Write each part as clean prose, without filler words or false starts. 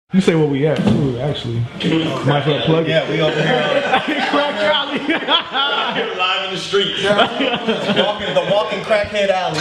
You say where we at too, actually. Might as well plug it. Yeah, we over here. Crack alley. You're live in the streets. The walking crackhead alley.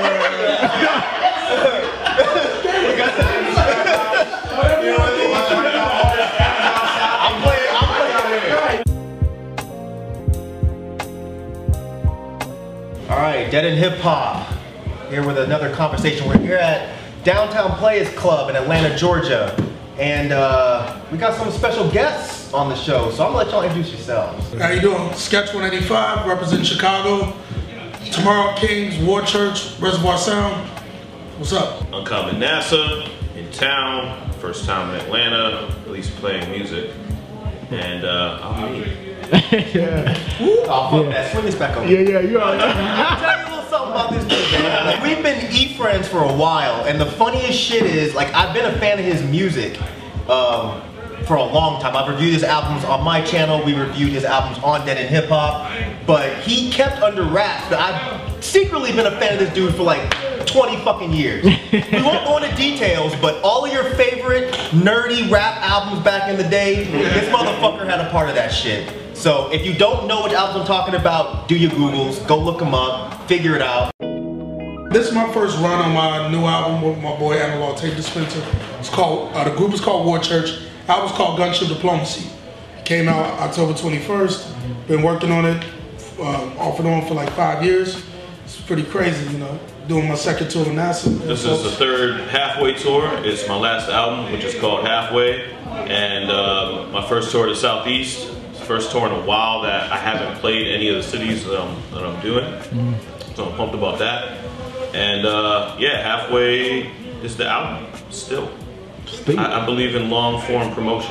All right, Dead End Hip Hop. Here with another conversation. We're here at Downtown Players Club in Atlanta, Georgia. And we got some special guests on the show, so I'm gonna let y'all introduce yourselves. How you doing? Sketch 185, representing Chicago. Tomorrow Kings, War Church, Reservoir Sound. What's up? Uncommon NASA, in town, first time in Atlanta, at least playing music. And I'm me. Yeah. Oh, fuck that. Swing this back over. Yeah, you are. I'll tell you a little something about this dude, man. Like, we've been E-friends for a while, and the funniest shit is, like, I've been a fan of his music for a long time. I've reviewed his albums on my channel. We reviewed his albums on Dead End Hip Hop, but he kept under wraps that I've secretly been a fan of this dude for like 20 fucking years. We won't go into details, but all of your favorite nerdy rap albums back in the day, this motherfucker had a part of that shit. So if you don't know which albums I'm talking about, do your Googles, go look them up, figure it out. This is my first run on my new album with my boy Analog Tape Dispenser. It's called, the group is called War Church. The album's called Gunship Diplomacy. It came out October 21st. Been working on it off and on for like 5 years. It's pretty crazy, you know, doing my second tour with NASA. This is the third Halfway tour. It's my last album, which is called Halfway. And my first tour to Southeast. It's the first tour in a while that I haven't played any of the cities that I'm doing. So I'm pumped about that. And yeah, Halfway is the album, still. I believe in long form promotion.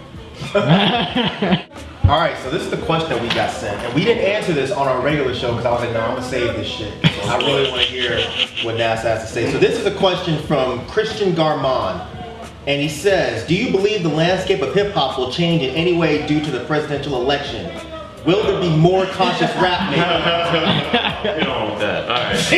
All right, so this is the question that we got sent, and we didn't answer this on our regular show because I was like, no, I'm gonna save this shit. So I really want to hear what NASA has to say. So this is a question from Christian Garmon, and he says, do you believe the landscape of hip hop will change in any way due to the presidential election? Will there be more conscious rap making? You don't want that.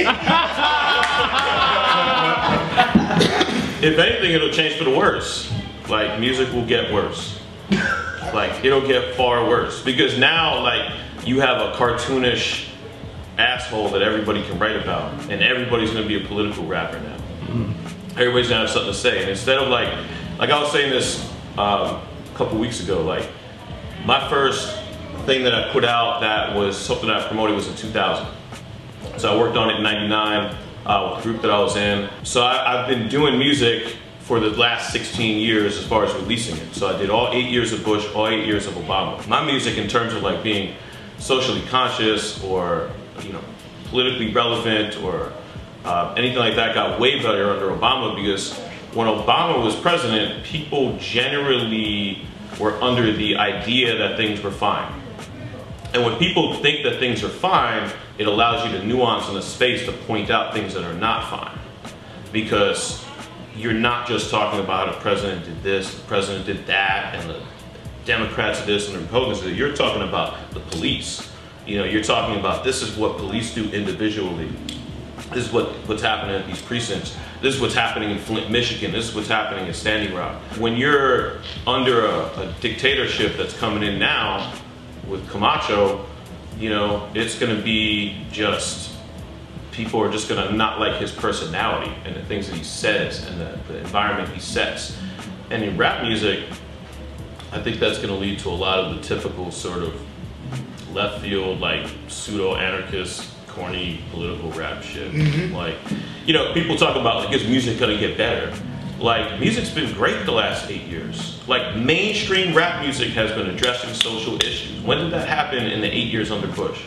All right. If anything, it'll change for the worse. Like, music will get worse. Like, it'll get far worse. Because now, like, you have a cartoonish asshole that everybody can write about. And everybody's gonna be a political rapper now. Everybody's gonna have something to say. And instead of like I was saying this a couple weeks ago, like, my first thing that I put out that was something that I promoted was in 2000. So I worked on it in 99 with the group that I was in. So I've been doing music for the last 16 years as far as releasing it. So I did all 8 years of Bush, all 8 years of Obama. My music in terms of like being socially conscious or, you know, politically relevant or anything like that got way better under Obama, because when Obama was president, people generally were under the idea that things were fine. And when people think that things are fine, it allows you to nuance in the space to point out things that are not fine. Because you're not just talking about the president did this, the president did that, and the Democrats did this and the Republicans did that. You're talking about the police. You know, you're talking about this is what police do individually. This is what's happening at these precincts. This is what's happening in Flint, Michigan. This is what's happening in Standing Rock. When you're under a dictatorship that's coming in now with Camacho, you know, it's gonna be just, people are just gonna not like his personality and the things that he says and the environment he sets. And in rap music, I think that's gonna lead to a lot of the typical sort of left field, like pseudo-anarchist, corny political rap shit. Like, you know, people talk about, like, is music gonna get better? Like, music's been great the last 8 years. Like, mainstream rap music has been addressing social issues. When did that happen in the 8 years under Bush?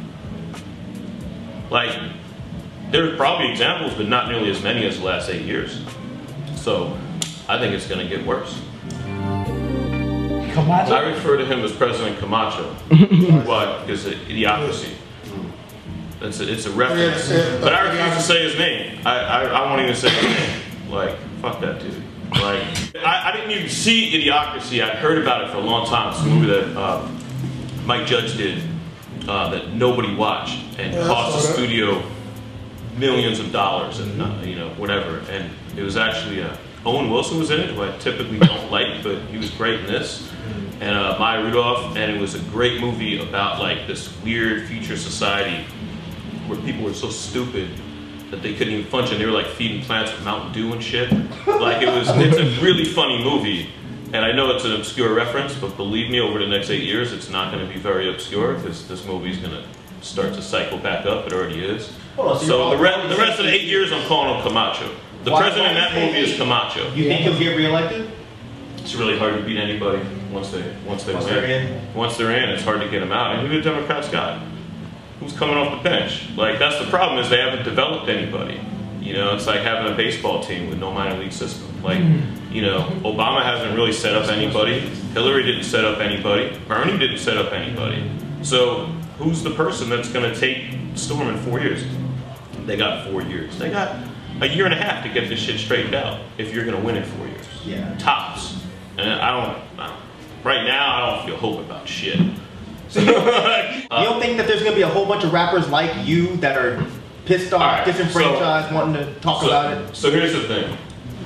Like, there's probably examples, but not nearly as many as the last 8 years. So, I think it's gonna get worse. Camacho? I refer to him as President Camacho. Why? Because of Idiocracy. It's a reference. But I refuse to say his name. I won't even say his name. Like, fuck that dude. Like, I didn't even see Idiocracy. I'd heard about it for a long time. It's a movie that Mike Judge did that nobody watched and cost the studio millions of dollars and you know, whatever. And it was actually Owen Wilson was in it, who I typically don't like, but he was great in this. And Maya Rudolph, and it was a great movie about like this weird future society where people were so stupid that they couldn't even function. They were like feeding plants with Mountain Dew and shit. Like it's a really funny movie. And I know it's an obscure reference, but believe me, over the next 8 years, it's not going to be very obscure because this movie's going to start to cycle back up. It already is. So the rest of the 8 years, I'm calling him Camacho. The president in that movie is Camacho. You think he'll get reelected? It's really hard to beat anybody once they win. Once they're in, it's hard to get them out. And who the Democrats got? Who's coming off the bench? Like, that's the problem, is they haven't developed anybody. You know, it's like having a baseball team with no minor league system. Like, you know, Obama hasn't really set up anybody. Hillary didn't set up anybody. Bernie didn't set up anybody. So who's the person that's going to take Storm in 4 years? They got 4 years. They got a year and a half to get this shit straightened out if you're going to win in 4 years. Yeah. Tops. And right now, I don't feel hope about shit. So you don't think that there's going to be a whole bunch of rappers like you that are pissed off, right, disenfranchised, wanting to talk about it? So here's the thing.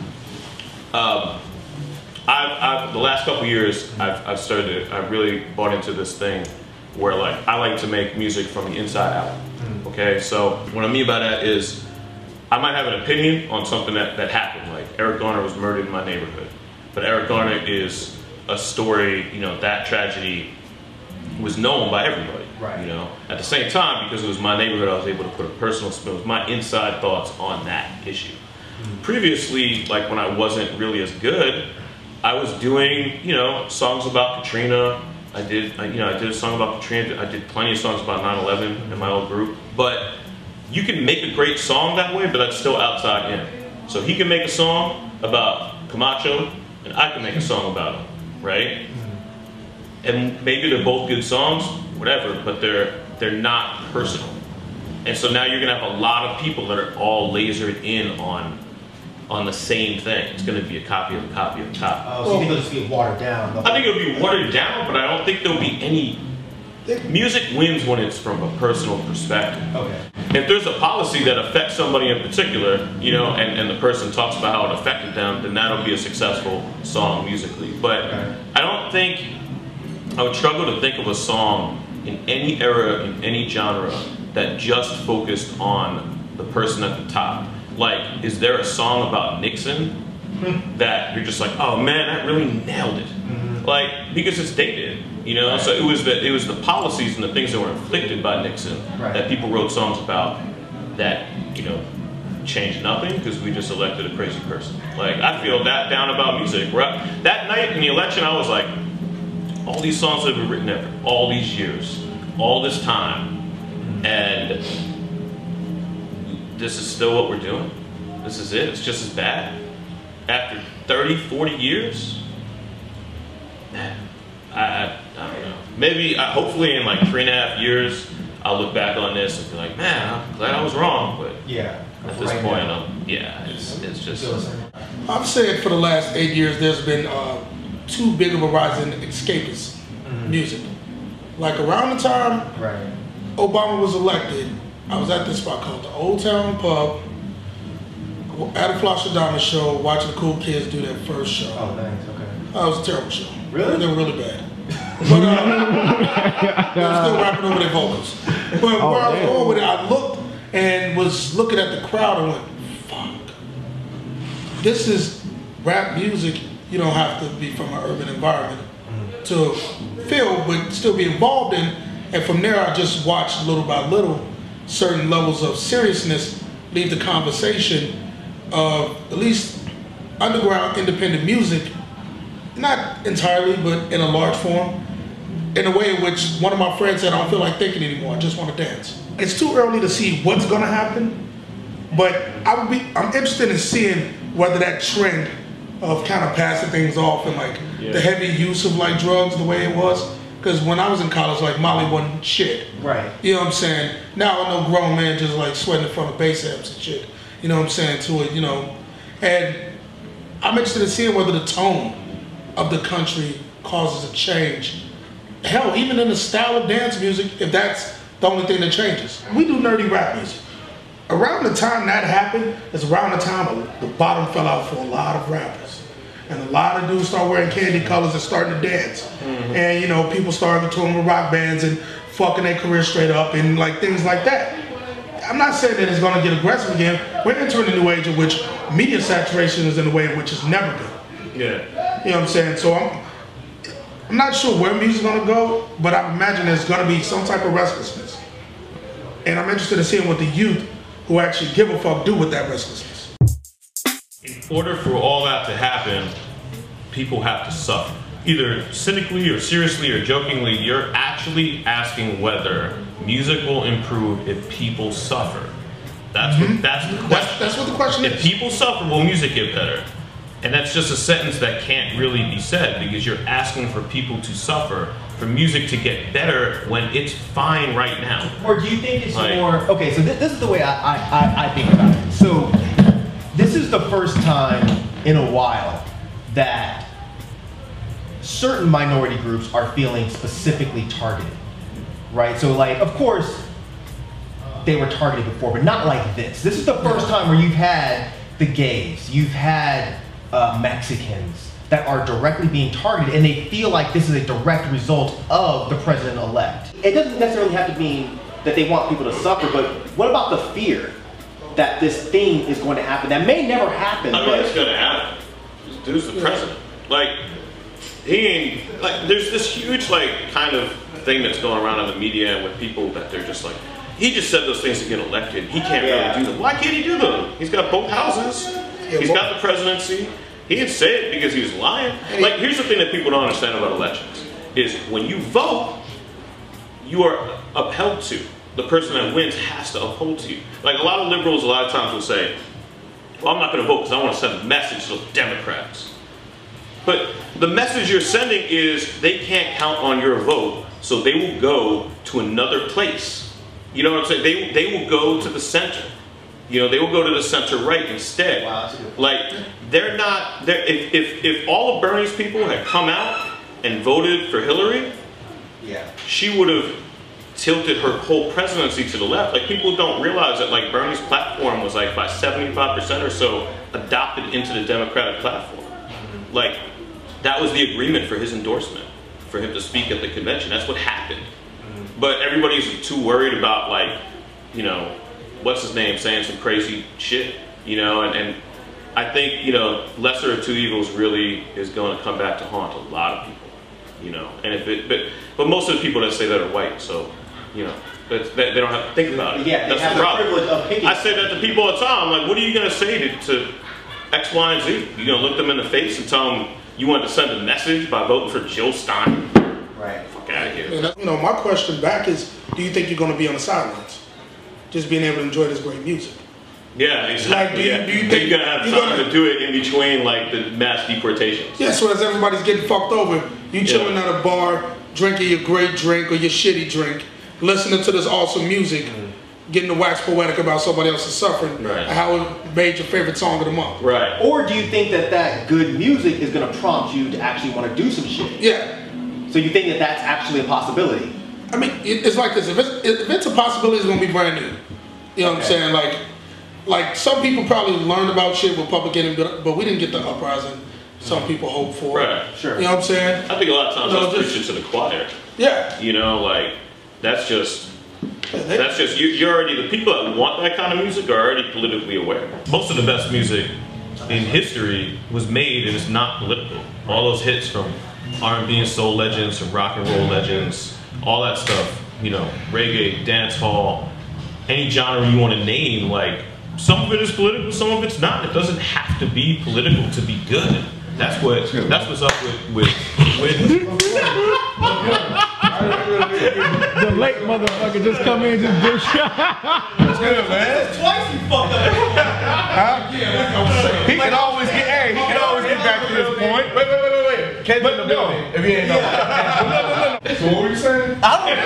The last couple years, I've really bought into this thing where like I like to make music from the inside out. Okay, so what I mean by that is I might have an opinion on something that happened. Like Eric Garner was murdered in my neighborhood, but Eric Garner is a story. You know, that tragedy was known by everybody. Right. You know, at the same time, because it was my neighborhood, I was able to put a personal spin. It was my inside thoughts on that issue. Previously, like when I wasn't really as good, I was doing, you know, songs about Katrina. I did a song about Katrina. I did plenty of songs about 9/11 in my old group. But you can make a great song that way, but that's still outside in. So he can make a song about Camacho, and I can make a song about him, right? And maybe they're both good songs, whatever, but they're not personal. And so now you're gonna have a lot of people that are all lasered in on the same thing. It's gonna be a copy of a copy of a copy. Oh, so you think it'll just be watered down? I think it'll be watered down, but I don't think there'll be any. Music wins when it's from a personal perspective. Okay. If there's a policy that affects somebody in particular, you know, and the person talks about how it affected them, then that'll be a successful song musically. But I don't think, I would struggle to think of a song in any era, in any genre, that just focused on the person at the top. Like, is there a song about Nixon that you're just like, oh man, that really nailed it? Like, because it's dated, you know? So it was the policies and the things that were inflicted by Nixon that people wrote songs about that, you know, changed nothing because we just elected a crazy person. Like, I feel that down about music. That night in the election, I was like, all these songs that have been written ever, all these years, all this time, and this is still what we're doing. This is it. It's just as bad. After 30, 40 years, I don't know. Maybe, hopefully in like 3.5 years, I'll look back on this and be like, man, I'm glad I was wrong. But at this point, it's just. I've said for the last 8 years, there's been too big of a rise in escapist music. Like around the time Obama was elected, I was at this spot called the Old Town Pub at a Flossadama show, watching the cool kids do their first show. Oh, thanks. Okay. It was a terrible show. Really? They were really bad. But they were still rapping over their vocals. But where I was going with it, I looked and was looking at the crowd and went, fuck. This is rap music. You don't have to be from an urban environment to feel, but still be involved in. And from there, I just watched little by little certain levels of seriousness lead the conversation of at least underground independent music, not entirely, but in a large form, in a way in which one of my friends said, I don't feel like thinking anymore, I just want to dance. It's too early to see what's gonna happen, but I'm interested in seeing whether that trend of kind of passing things off and like the heavy use of like drugs the way it was. Because when I was in college, like Molly wasn't shit. Right. You know what I'm saying? Now I know grown men just like sweating in front of bass amps and shit. You know what I'm saying, to it, you know. And I'm interested in seeing whether the tone of the country causes a change. Hell, even in the style of dance music, if that's the only thing that changes. We do nerdy rap music. around the time that happened, is around the time the bottom fell out for a lot of rappers. And a lot of dudes start wearing candy colors and starting to dance. And you know, people started touring with rock bands and fucking their career straight up and like things like that. I'm not saying that it's gonna get aggressive again. We're entering a new age in which media saturation is in a way in which it's never been. Yeah. You know what I'm saying? So I'm not sure where music's gonna go, but I imagine there's gonna be some type of restlessness. And I'm interested in seeing what the youth who actually give a fuck do with that restlessness. In order for all that to happen, people have to suffer. Either cynically or seriously or jokingly, you're actually asking whether music will improve if people suffer. That's that's the question. That's what the question If is. people suffer, will music get better? And that's just a sentence that can't really be said because you're asking for people to suffer, for music to get better when it's fine right now. Or do you think it's Like- more, okay, so this is the way I think about it. So this is the first time in a while that certain minority groups are feeling specifically targeted, right? So like, of course, they were targeted before, but not like this. This is the first time where you've had the gays, you've had Mexicans that are directly being targeted, and they feel like this is a direct result of the president-elect. It doesn't necessarily have to mean that they want people to suffer, but what about the fear that this thing is going to happen that may never happen? I mean, but it's gonna happen. This dude's the president. Like, he ain't, like, there's this huge, like, kind of thing that's going around in the media and with people that they're just like, he just said those things to get elected. He can't really do them. Why can't he do them? He's got both houses. He's got the presidency. He didn't say it because he was lying. Like, here's the thing that people don't understand about elections, is when you vote, you are upheld to. The person that wins has to uphold to you. Like, a lot of liberals a lot of times will say, well, I'm not going to vote because I want to send a message to the Democrats. But the message you're sending is they can't count on your vote, so they will go to another place. You know what I'm saying? They will go to the center. You know, they will go to the center right instead. Wow, that's a good point. Like, they're not, if all of Bernie's people had come out and voted for Hillary, she would have tilted her whole presidency to the left. Like, people don't realize that, like, Bernie's platform was like by 75% or so adopted into the Democratic platform. Like, that was the agreement for his endorsement, for him to speak at the convention. That's what happened. But everybody's too worried about, like, you know, what's his name saying some crazy shit, you know, and I think, you know, lesser of two evils really is going to come back to haunt a lot of people, you know, and if it, but most of the people that say that are white, so, you know, they don't have to think about it. Yeah, they that's have the the problem. privilege of picking. I say that to people all the time. I'm like, what are you going to say to X, Y, and Z? You going to look them in the face and tell them you want to send a message by voting for Jill Stein? Right. Fuck out of here. And you know, my question back is, do you think you're going to be on the sidelines, just being able to enjoy this great music? Yeah, exactly. Like, do you yeah. think you're gonna have you're time gonna- to do it in between, like, the mass deportations? Yeah, so as everybody's getting fucked over, you chilling at a bar, drinking your great drink or your shitty drink, listening to this awesome music, getting to wax poetic about somebody else's suffering, Right. and how it made your favorite song of the month. Right. Or do you think that that good music is going to prompt you to actually want to do some shit? Yeah. So you think that that's actually a possibility? I mean, it's like this. If it's a possibility, it's going to be brand new. You know what I'm saying? Like some people probably learned about shit with Public Enemy, but we didn't get the uprising some people hope for. Right. Sure. You know what I'm saying? I think a lot of times No, that's just- preaching to the choir. Yeah. You know, like, that's just you're already, the people that want that kind of music are already politically aware. Most of the best music in history was made and it's not political. All those hits from R&B and soul legends, from rock and roll legends, all that stuff, you know, reggae, dance hall, any genre you want to name, like, some of it is political, some of it's not. It doesn't have to be political to be good. That's what's up with The late motherfucker just come in and just do shit. That's good, man. Twice you fucked up. Huh? He can always get back to this point. Wait. Ken's in the building. If he ain't know. No. So what were you saying?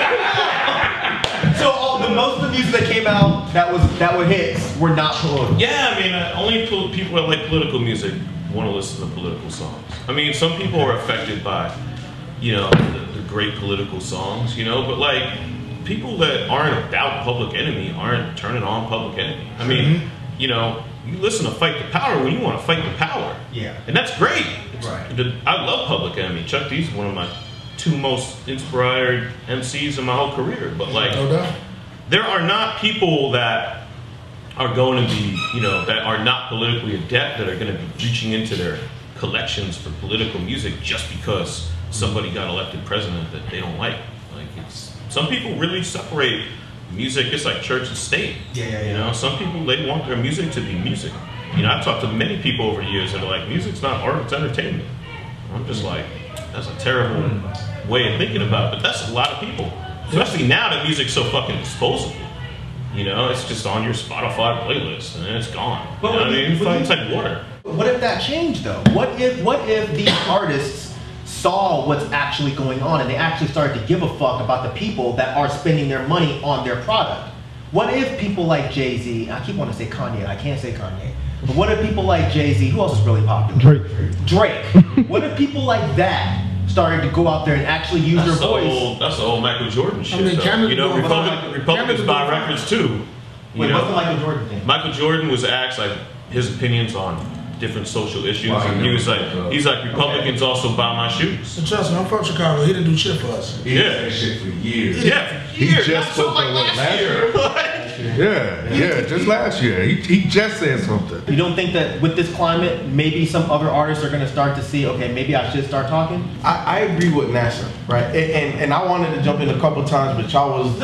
So most of the music that came out that were hits were not political. Yeah, I mean, only people that like political music want to listen to political songs. I mean, some people are affected by, you know, the great political songs, you know, but like, people that aren't about Public Enemy aren't turning on Public Enemy. I mean, you know, you listen to Fight the Power when you want to fight the power. Yeah. And that's great. Right. I love Public Enemy. Chuck D's one of my 2 most inspired MCs in my whole career. But like, No doubt. there are not people that are going to be, you know, that are not politically adept that are going to be reaching into their collections for political music just because somebody got elected president that they don't like. Like, it's, some people really separate music. It's like church and state. Yeah. You know, some people, they want their music to be music. You know, I've talked to many people over the years that are like, music's not art, it's entertainment. I'm just like, that's a terrible way of thinking about it, but that's a lot of people. Especially now that music's so fucking disposable. You know, it's just on your Spotify playlist and then it's gone. You know what I mean? It's like water. What if that changed though? What if these artists saw what's actually going on and they actually started to give a fuck about the people that are spending their money on their product? What if people like Jay-Z, I keep wanting to say Kanye, I can't say Kanye, but what if people like Jay-Z, who else is really popular? Drake. What if people like that started to go out there and actually use their voice? That's the old Michael Jordan shit. I mean, Canada, you know, Republicans buy records too. Wait, what's the Michael Jordan thing? Michael Jordan was asked like his opinions on different social issues, and he was like, Republicans also buy my shoes. So trust me, I'm from Chicago. He didn't do shit for us. He did that shit for years. Yeah, for years. He just Not so spoke like on last last year. Yeah, just last year. He just said something. You don't think that with this climate, maybe some other artists are going to start to see, okay, maybe I should start talking? I agree with NASA, right? And I wanted to jump in a couple times, but y'all was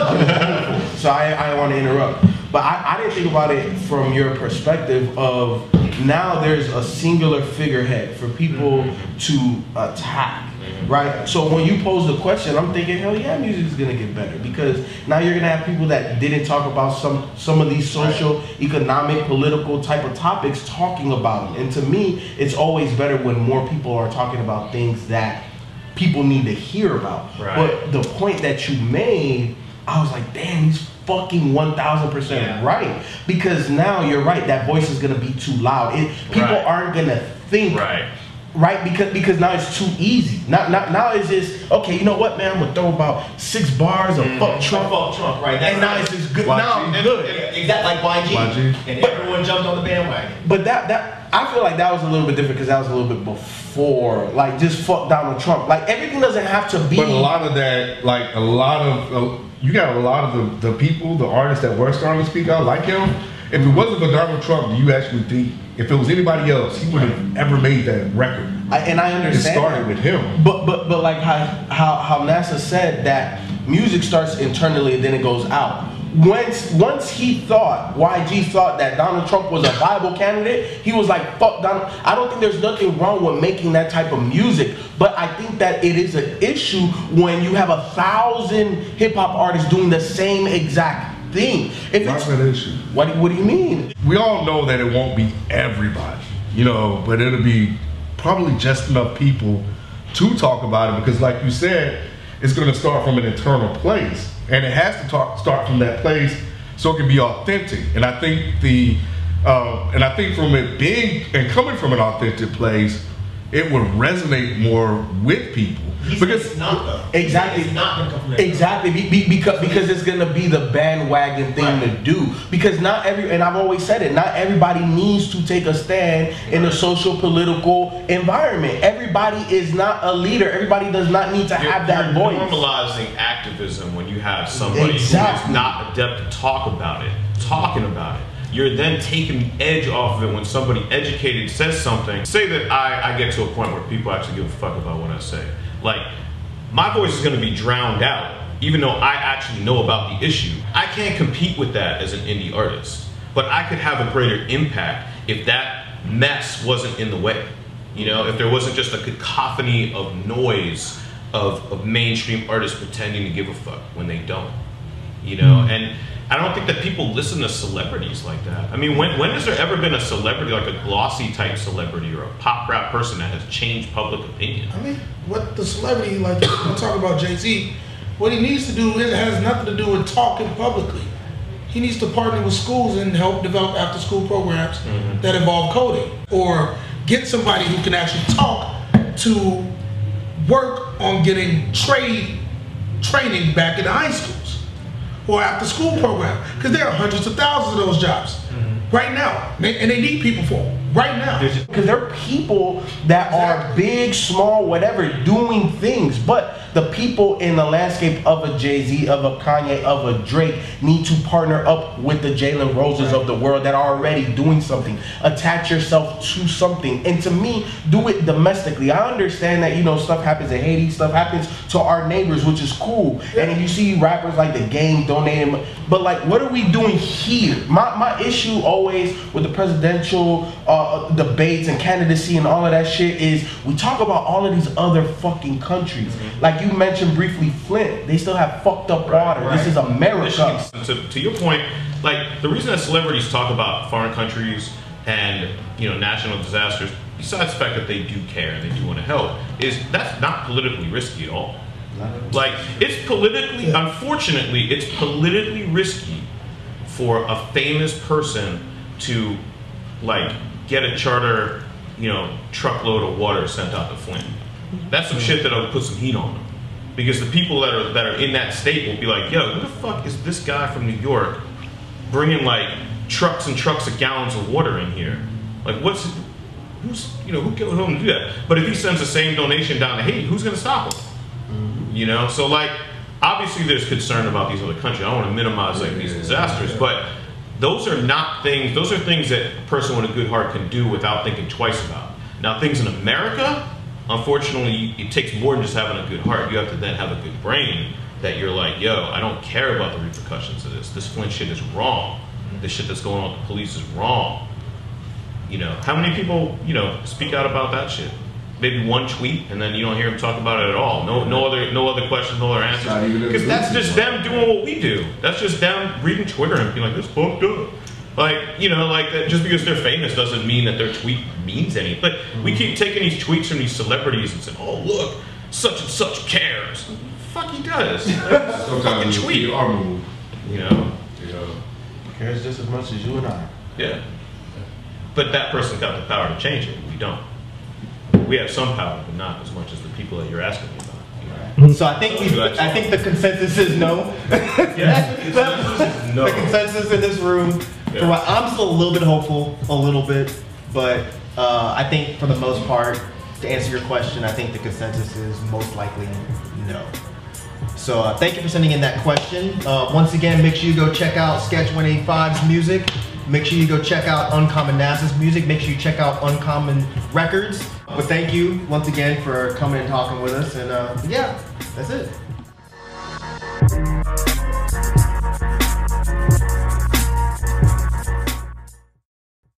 so I want to interrupt. But I didn't think about it from your perspective of now there's a singular figurehead for people to attack, right? So when you pose the question, I'm thinking, hell yeah, music is gonna get better because now you're gonna have people that didn't talk about some of these social, economic, political type of topics talking about them. And to me, it's always better when more people are talking about things that people need to hear about. Right. But the point that you made, I was like, damn, he's fucking 1000% right. Because now you're right, that voice is gonna be too loud. People aren't gonna think. Right, because now it's too easy. Now it's just, okay, you know what, man, I'm gonna throw about 6 bars of fuck Trump, right? And now it's just good. Now I'm good. Exactly like YG. And everyone jumped on the bandwagon. But that I feel like that was a little bit different because that was a little bit before, like just fuck Donald Trump. Like everything doesn't have to be. But a lot of that, like a lot of, you got a lot of the people, the artists that were starting to speak out like him. If it wasn't for Donald Trump, do you actually think if it was anybody else, he would have ever made that record? And I understand. It started with him. But like how NASA said that music starts internally and then it goes out. Once he thought, YG thought that Donald Trump was a viable candidate, he was like, fuck Donald. I don't think there's nothing wrong with making that type of music, but I think that it is an issue when you have 1,000 hip hop artists doing the same exact thing. If That's an issue. What do you mean? We all know that it won't be everybody, you know, but it'll be probably just enough people to talk about it because like you said, it's going to start from an internal place. And it has to start from that place so it can be authentic. And I think from it being and coming from an authentic place, it would resonate more with people. Because it's not though. Exactly. It's not gonna come from there. Exactly. Because it's gonna be the bandwagon thing to do. Because not and I've always said it, not everybody needs to take a stand in a social political environment. Everybody is not a leader. Everybody does not need to have that voice. You're normalizing activism when you have somebody who is not adept to talking about it. You're then taking the edge off of it when somebody educated says something. Say that I get to a point where people actually give a fuck about what I say. Like, my voice is gonna be drowned out, even though I actually know about the issue. I can't compete with that as an indie artist, but I could have a greater impact if that mess wasn't in the way. You know, if there wasn't just a cacophony of noise of mainstream artists pretending to give a fuck when they don't. You know, and I don't think that people listen to celebrities like that. I mean, when has there ever been a celebrity, like a glossy type celebrity or a pop rap person that has changed public opinion? I mean, what the celebrity, like, I'm talking about Jay-Z, what he needs to do has nothing to do with talking publicly. He needs to partner with schools and help develop after school programs that involve coding. Or get somebody who can actually talk to work on getting training back in high schools. or after school program, because there are hundreds of thousands of those jobs right now, and they need people for them right now. Because there are people that are big, small, whatever, doing things, but the people in the landscape of a Jay-Z, of a Kanye, of a Drake need to partner up with the Jalen Roses of the world that are already doing something. Attach yourself to something, and to me, do it domestically. I understand that, you know, stuff happens in Haiti, stuff happens to our neighbors, which is cool. And then you see rappers like The Game donating, but like, what are we doing here? My issue always with the presidential debates and candidacy and all of that shit is we talk about all of these other fucking countries. Like you mentioned briefly, Flint, they still have fucked up water. This is America. To your point, like the reason that celebrities talk about foreign countries and, you know, national disasters, besides the fact that they do care and they do want to help, is that's not politically risky at all. Like, it's politically, unfortunately, it's politically risky for a famous person to, like, get a charter, you know, truckload of water sent out to Flint. That's some shit that'll put some heat on them. Because the people that are in that state will be like, yo, who the fuck is this guy from New York bringing, like, trucks and trucks of gallons of water in here? Like, who's, you know, who can him do that? But if he sends the same donation down to Haiti, who's gonna stop him? You know, so like, obviously there's concern about these other countries. I don't want to minimize like these disasters, but those are not things, those are things that a person with a good heart can do without thinking twice about. Now, things in America, unfortunately, it takes more than just having a good heart. You have to then have a good brain that you're like, yo, I don't care about the repercussions of this. This Flint shit is wrong. This shit that's going on with the police is wrong. You know, how many people, you know, speak out about that shit? Maybe one tweet, and then you don't hear them talk about it at all. No other questions, no other answers. Because that's just them doing what we do. That's just them reading Twitter and being like, "This fucked up." Like, you know, like that. Just because they're famous doesn't mean that their tweet means anything. Like, we keep taking these tweets from these celebrities and saying, "Oh, look, such and such cares." Fuck, he does. Fucking tweet. Our move. You know. Cares just as much as you and I. Yeah. But that person's got the power to change it. We don't. We have some power, but not as much as the people that you're asking me about. So I think the consensus is no. No. The consensus in this room. Yeah. I'm still a little bit hopeful, a little bit, but I think for the most part, to answer your question, I think the consensus is most likely no. So thank you for sending in that question. Once again, make sure you go check out Sketch 185's music. Make sure you go check out Uncommon NASA's music. Make sure you check out Uncommon Records. But thank you once again for coming and talking with us. And yeah, that's it.